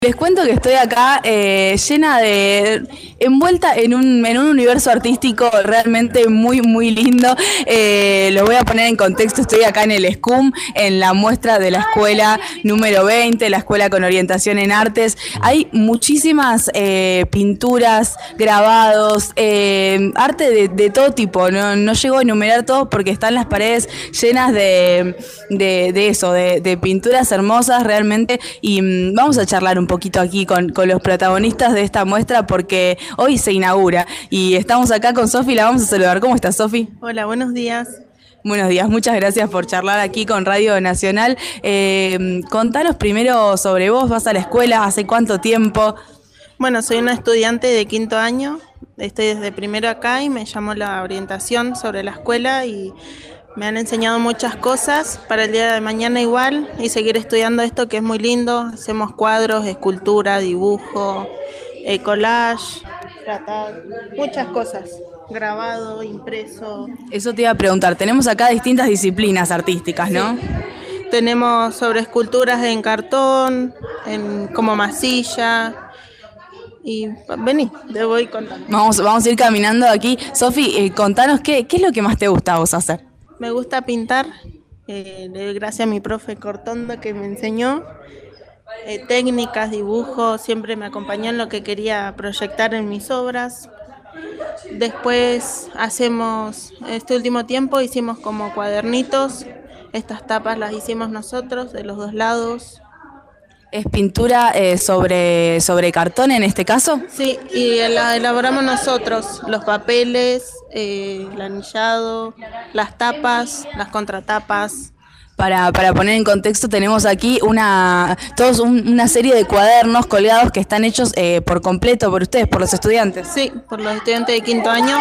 Les cuento que estoy acá envuelta en un universo artístico realmente muy lindo. Lo voy a poner en contexto, estoy acá en el SCUM, en la muestra de la escuela número 20, la escuela con orientación en artes. Hay muchísimas pinturas, grabados, arte de todo tipo. No llego a enumerar todo porque están las paredes llenas de pinturas hermosas realmente. Y vamos a charlar un poquito aquí con los protagonistas de esta muestra porque hoy se inaugura y estamos acá con Sofi, la vamos a saludar. ¿Cómo estás, Sofi? Hola, buenos días. Buenos días, muchas gracias por charlar aquí con Radio Nacional. Contanos primero sobre vos, ¿vas a la escuela? ¿Hace cuánto tiempo? Bueno, soy una estudiante de quinto año, estoy desde primero acá y me llamó la orientación sobre la escuela y me han enseñado muchas cosas para el día de mañana igual y seguir estudiando esto que es muy lindo. Hacemos cuadros, escultura, dibujo, collage, muchas cosas, grabado, impreso. Eso te iba a preguntar, tenemos acá distintas disciplinas artísticas, ¿no? Sí. Tenemos sobre esculturas en cartón, como masilla. Y vení, te voy contando. Vamos a ir caminando aquí. Sofi, contanos qué es lo que más te gusta a vos hacer. Me gusta pintar, le doy gracias a mi profe Cortondo que me enseñó técnicas, dibujos, siempre me acompañó en lo que quería proyectar en mis obras. Después este último tiempo hicimos como cuadernitos, estas tapas las hicimos nosotros de los dos lados. ¿Es pintura sobre cartón en este caso? Sí, y la elaboramos nosotros, los papeles, el anillado, las tapas, las contratapas. Para poner en contexto, tenemos aquí una serie de cuadernos colgados que están hechos por completo por ustedes, por los estudiantes. Sí, por los estudiantes de quinto año.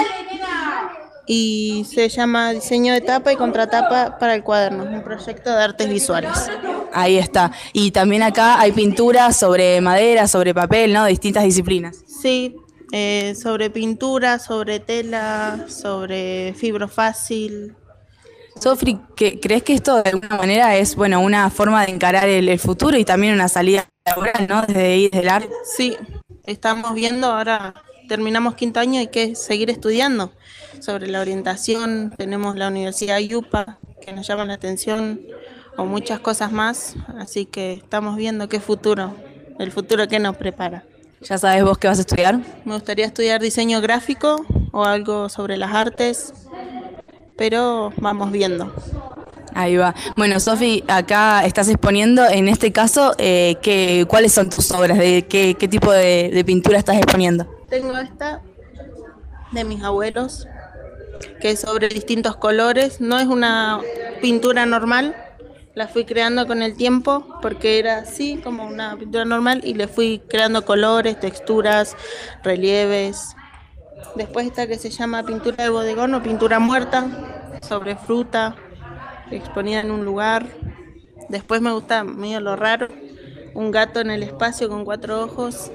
Y se llama Diseño de tapa y contratapa para el cuaderno, un proyecto de artes visuales. Ahí está. Y también acá hay pinturas sobre madera, sobre papel, ¿no? De distintas disciplinas. Sí, sobre pintura, sobre tela, sobre fibrofácil. Sofi, ¿crees que esto de alguna manera es una forma de encarar el futuro y también una salida laboral, ¿no? Desde ahí, desde el arte? Sí, estamos viendo ahora, terminamos quinto año y hay que seguir estudiando sobre la orientación. Tenemos la Universidad UPA que nos llama la atención o muchas cosas más, así que estamos viendo el futuro que nos prepara. ¿Ya sabes vos qué vas a estudiar? Me gustaría estudiar diseño gráfico o algo sobre las artes, pero vamos viendo. Ahí va. Bueno, Sofi, acá estás exponiendo, en este caso, ¿cuáles son tus obras? ¿Qué tipo de pintura estás exponiendo? Tengo esta de mis abuelos, que es sobre distintos colores. No es una pintura normal, la fui creando con el tiempo porque era así como una pintura normal y le fui creando colores, texturas, relieves. Después esta que se llama pintura de bodegón o pintura muerta, sobre fruta, exponida en un lugar. Después me gusta medio lo raro, un gato en el espacio con 4 ojos,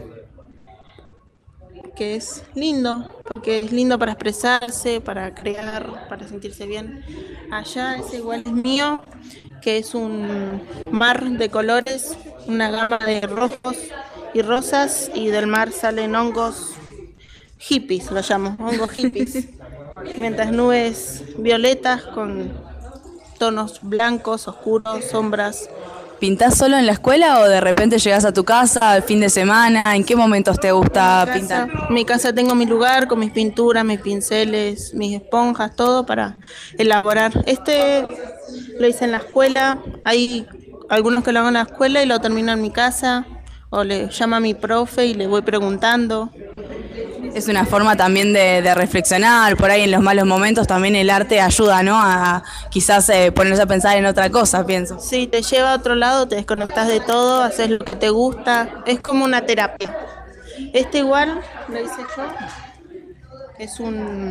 que es lindo, porque es lindo para expresarse, para crear, para sentirse bien. Allá ese igual es mío, que es un mar de colores, una gama de rojos y rosas, y del mar salen hongos hippies, lo llamo, hongos hippies. Mientras nubes violetas con tonos blancos, oscuros, sombras. ¿Pintás solo en la escuela o de repente llegás a tu casa al fin de semana? ¿En qué momentos te gusta pintar? En mi casa tengo mi lugar con mis pinturas, mis pinceles, mis esponjas, todo para elaborar. Este lo hice en la escuela, hay algunos que lo hago en la escuela y lo termino en mi casa, o le llamo a mi profe y le voy preguntando. Es una forma también de reflexionar, por ahí en los malos momentos también el arte ayuda, ¿no? A quizás ponerse a pensar en otra cosa, pienso. Sí, te lleva a otro lado, te desconectas de todo, haces lo que te gusta, es como una terapia. Este igual lo hice yo,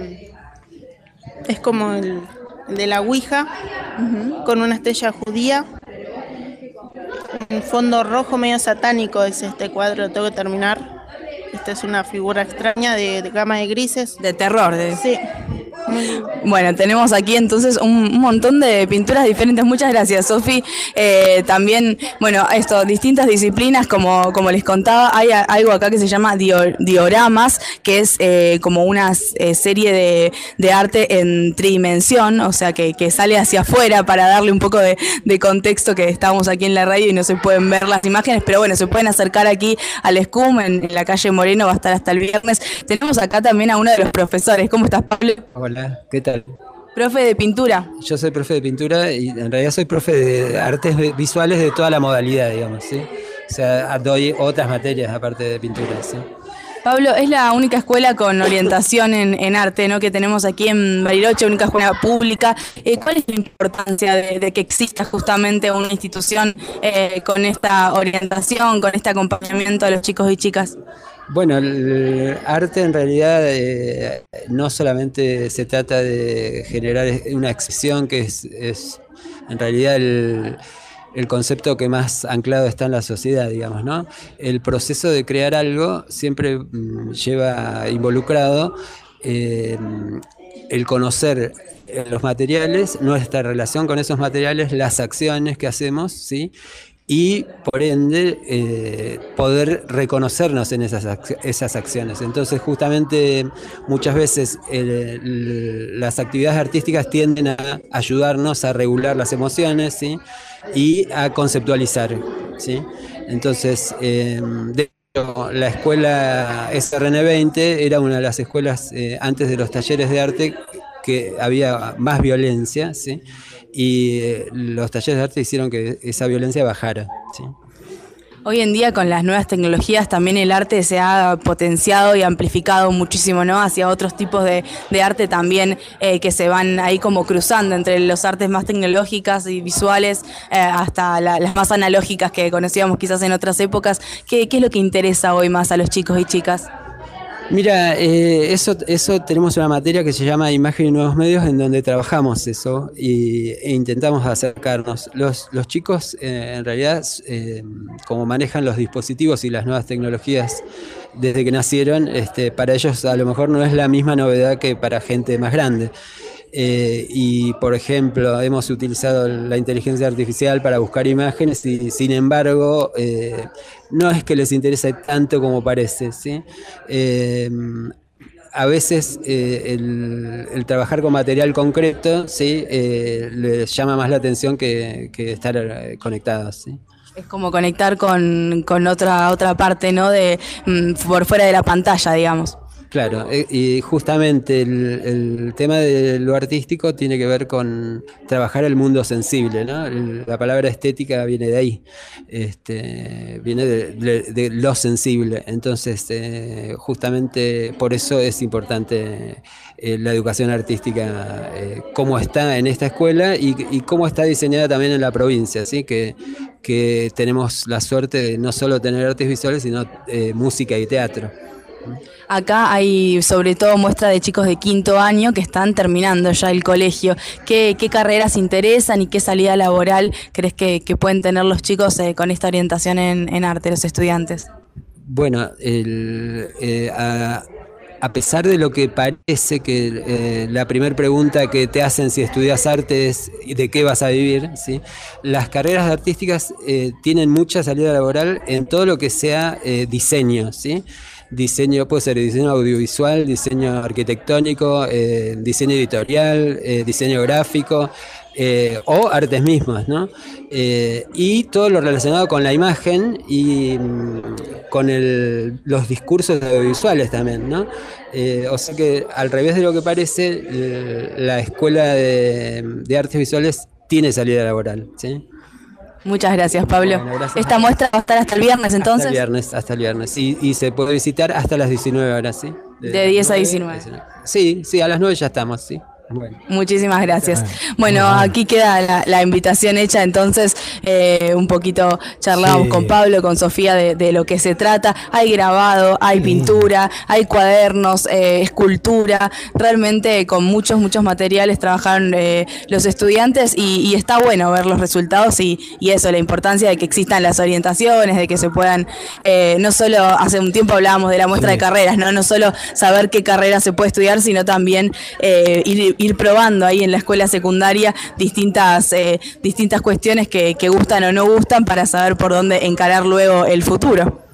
es como el de la Ouija, con una estrella judía, un fondo rojo medio satánico es este cuadro, lo tengo que terminar. Esta es una figura extraña de gama de grises. De terror. Sí. Bueno, tenemos aquí entonces un montón de pinturas diferentes. Muchas gracias, Sofi. También, bueno, distintas disciplinas, como les contaba, hay algo acá que se llama dioramas, que es como una serie de arte en tridimensión, o sea, que sale hacia afuera para darle un poco de contexto, que estamos aquí en la radio y no se pueden ver las imágenes, pero bueno, se pueden acercar aquí al SCUM en la calle Moreno, va a estar hasta el viernes. Tenemos acá también a uno de los profesores. ¿Cómo estás, Pablo? Hola, ¿qué tal? Profe de pintura. Yo soy profe de pintura y en realidad soy profe de artes visuales de toda la modalidad, digamos, ¿sí? O sea, doy otras materias aparte de pintura, ¿sí? Pablo, es la única escuela con orientación en arte, ¿no?, que tenemos aquí en Bariloche, única escuela pública. ¿Cuál es la importancia de que exista justamente una institución con esta orientación, con este acompañamiento a los chicos y chicas? Bueno, el arte en realidad no solamente se trata de generar una expresión, que es en realidad el concepto que más anclado está en la sociedad, digamos, ¿no? El proceso de crear algo siempre lleva involucrado el conocer los materiales, nuestra relación con esos materiales, las acciones que hacemos, ¿sí? Y por ende poder reconocernos en esas acciones. Entonces justamente muchas veces las actividades artísticas tienden a ayudarnos a regular las emociones, ¿sí? Y a conceptualizar, ¿sí? Entonces de hecho, la escuela SRN20 era una de las escuelas antes de los talleres de arte que había más violencia, ¿sí? Y los talleres de arte hicieron que esa violencia bajara, ¿sí? Hoy en día con las nuevas tecnologías también el arte se ha potenciado y amplificado muchísimo, ¿no?, hacia otros tipos de arte también que se van ahí como cruzando entre los artes más tecnológicas y visuales hasta las más analógicas que conocíamos quizás en otras épocas. ¿Qué es lo que interesa hoy más a los chicos y chicas? Mira, eso tenemos una materia que se llama Imagen y Nuevos Medios, en donde trabajamos eso e intentamos acercarnos. Los chicos en realidad, como manejan los dispositivos y las nuevas tecnologías desde que nacieron, para ellos a lo mejor no es la misma novedad que para gente más grande. Y por ejemplo, hemos utilizado la inteligencia artificial para buscar imágenes y sin embargo no es que les interese tanto como parece, ¿sí? A veces el trabajar con material concreto, ¿sí?, les llama más la atención que estar conectados, ¿sí? Es como conectar con otra parte, ¿no?, de por fuera de la pantalla, digamos. Claro, y justamente el tema de lo artístico tiene que ver con trabajar el mundo sensible, ¿no? La palabra estética viene de ahí, viene de lo sensible. Entonces, justamente por eso es importante la educación artística, cómo está en esta escuela y cómo está diseñada también en la provincia, ¿sí? Que tenemos la suerte de no solo tener artes visuales, sino música y teatro. Acá hay sobre todo muestra de chicos de quinto año que están terminando ya el colegio. ¿Qué carreras interesan y qué salida laboral crees que pueden tener los chicos con esta orientación en arte, los estudiantes? Bueno, a pesar de lo que parece que la primera pregunta que te hacen si estudias arte es ¿de qué vas a vivir?, ¿sí?, las carreras artísticas tienen mucha salida laboral en todo lo que sea diseño, ¿sí? Diseño, puede ser diseño audiovisual, diseño arquitectónico, diseño editorial, diseño gráfico o artes mismas, ¿no? Y todo lo relacionado con la imagen y con los discursos audiovisuales también, ¿no? O sea que al revés de lo que parece, la escuela de artes visuales tiene salida laboral, ¿sí? Muchas gracias, Pablo. Bueno, gracias. Esta muestra va a estar hasta el viernes, entonces. Hasta el viernes. Y se puede visitar hasta las 19 horas, ¿sí? De 10 a 19. Sí, a las 9 ya estamos, sí. Bueno. Muchísimas gracias. Bueno, aquí queda la invitación hecha, entonces un poquito charlábamos con Pablo, con Sofía de lo que se trata. Hay grabado, hay pintura, hay cuadernos, escultura, realmente con muchos materiales trabajaron los estudiantes y está bueno ver los resultados y eso, la importancia de que existan las orientaciones, de que se puedan, no solo, hace un tiempo hablábamos de la muestra de carreras, no solo saber qué carrera se puede estudiar, sino también ir probando ahí en la escuela secundaria distintas cuestiones que gustan o no gustan para saber por dónde encarar luego el futuro.